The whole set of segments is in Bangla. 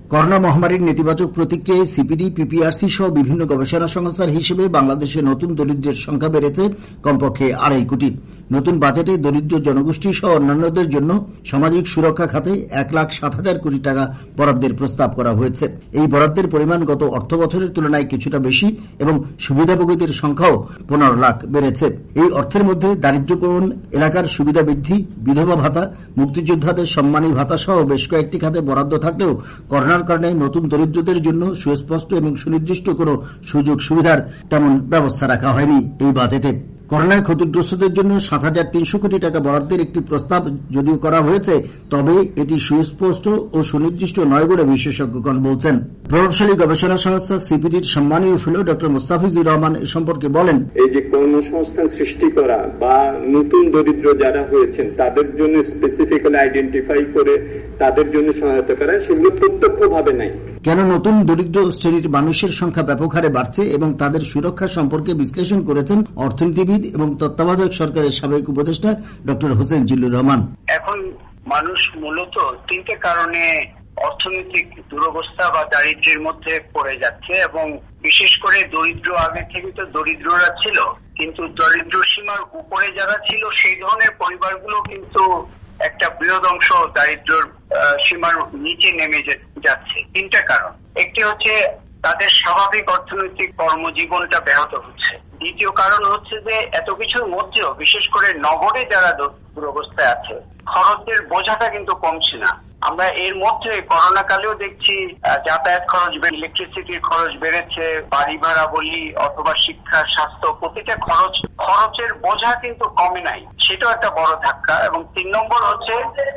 করোনা মহামারীর নেতিবাচক প্রতিক্রিয়ায় সিপিডি, পিপিআরসি সহ বিভিন্ন গবেষণা সংস্থার হিসেবে বাংলাদেশে নতুন দরিদ্রের সংখ্যা বেড়েছে কমপক্ষে ২.৫ কোটি। নতুন বাজেটে দরিদ্র জনগোষ্ঠী সহ অন্যান্যদের জন্য সামাজিক সুরক্ষা খাতে ১,৭,০০০ কোটি টাকা বরাদ্দের প্রস্তাব করা হয়েছে। এই বরাদ্দের পরিমাণ গত অর্থবছরের তুলনায় কিছুটা বেশি এবং সুবিধাভোগীদের সংখ্যাও ১৫ লাখ বেড়েছে। এই অর্থের মধ্যে দারিদ্র্যপ্রবণ এলাকার সুবিধা বৃদ্ধি, বিধবা ভাতা, মুক্তিযোদ্ধাদের সম্মানী ভাতা সহ বেশ কয়েকটি খাতে বরাদ্দ থাকলেও করোনার কারণে নতুন দরিদ্রদের জন্য সুস্পষ্ট এবং সুনির্দিষ্ট কোন সুযোগ সুবিধার তেমন ব্যবস্থা রাখা হয়নি এই বাজেটে। করোনায় ক্ষতিগ্রস্তদের জন্য ৭,৩০০ কোটি টাকা বরাদ্দের একটি প্রস্তাব যদিও করা হয়েছে, তবে এটি সুস্পষ্ট ও সুনির্দিষ্ট নয় বলে বিশেষজ্ঞগণ বলছেন। প্রভাবশালী গবেষণা সংস্থা সিপিডির সম্মানীয় ফেলো ড মুস্তাফিজুর রহমান এ সম্পর্কে বলেন, এই যে কর্মসংস্থান সৃষ্টি করা বা নতুন দরিদ্র যারা হয়েছেন তাদের জন্য স্পেসিফিক্যালি আইডেন্টিফাই করে তাদের জন্য সহায়তা করা, সেগুলো প্রত্যক্ষভাবে নাই। কেন নতুন দরিদ্র শ্রেণীর মানুষের সংখ্যা ব্যাপক হারে বাড়ছে এবং তাদের সুরক্ষা সম্পর্কে বিশ্লেষণ করেছেন অর্থনীতিবিদ এবং তত্ত্বাবধায়ক সরকারের সাবেক উপদেষ্টা ড হোসেন জিল্লুর রহমান। এখন মানুষ মূলত তিনটে কারণে অর্থনৈতিক দুরবস্থা বা দারিদ্র্যের মধ্যে পড়ে যাচ্ছে এবং বিশেষ করে দরিদ্র, আগে থেকে তো দরিদ্ররা ছিল, কিন্তু দরিদ্র সীমার উপরে যারা ছিল সেই ধরনের পরিবারগুলো কিন্তু একটা বৃহৎ অংশ দারিদ্র্যের সীমার নিচে নেমে যাচ্ছে। তিনটা কারণ। একটি হচ্ছে তাদের স্বাভাবিক অর্থনৈতিক কর্মজীবনটা ব্যাহত হচ্ছে। দ্বিতীয় কারণ হচ্ছে যে এত কিছুর মধ্যেও বিশেষ করে নগরে যারা দুরবস্থায় আছে খরচের বোঝাটা কিন্তু কমছে না। আমরা এর মধ্যে করোনা কালেও দেখছি যাতায়াত খরচ, ইলেকট্রিসিটির খরচ বেড়েছে, বাড়ি ভাড়া বলি অথবা শিক্ষা, স্বাস্থ্য, প্রতিটা খরচের বোঝা কিন্তু কমে নাই, সেটাও একটা বড় ধাক্কা। এবং ৩ নম্বর হচ্ছে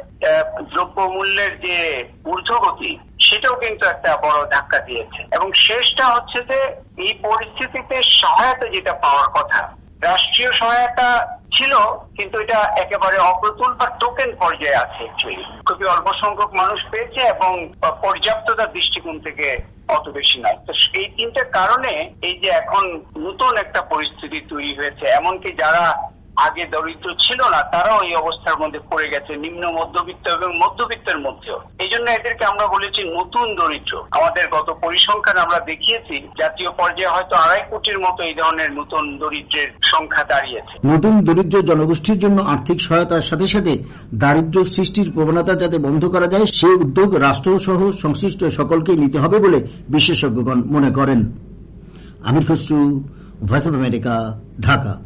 দ্রব্যমূল্যের যে ঊর্ধ্বগতি, সেটাও কিন্তু একটা বড় ধাক্কা দিয়েছে। এবং শেষটা হচ্ছে যে এই পরিস্থিতিতে সহায়তা যেটা পাওয়ার কথা, রাষ্ট্রীয় সহায়তা ছিল কিন্তু এটা একেবারে অপ্রতুল বা টোকেন পর্যায়ে আছে। খুবই অল্প সংখ্যক মানুষ পেয়েছে এবং পর্যাপ্ততার দৃষ্টিকোণ থেকে অত বেশি নয়। তো এই তিনটে কারণে এই যে এখন নতুন একটা পরিস্থিতি তৈরি হয়েছে, এমনকি যারা আগে দরিদ্র ছিল না তারাও এই অবস্থার মধ্যে পড়ে গেছে, নিম্ন মধ্যবিত্ত এবং মধ্যবিত্তের মধ্যেও। এই জন্য এদেরকে আমরা বলেছি নতুন দরিদ্র। আমাদের গত পরিসংখ্যান আমরা দেখিয়েছি জাতীয় পর্যায়ে হয়তো ২.৫ কোটির মতো এই ধরনের নতুন দরিদ্রের সংখ্যা দাঁড়িয়েছে। নতুন দরিদ্র জনগোষ্ঠীর জন্য আর্থিক সহায়তার সাথে সাথে দারিদ্র সৃষ্টির প্রবণতা যাতে বন্ধ করা যায় সে উদ্যোগ রাষ্ট্র সহ সংশ্লিষ্ট সকলকেই নিতে হবে বলে বিশেষজ্ঞগণ মনে করেন। Amir Khasru, voice of America, Dhaka.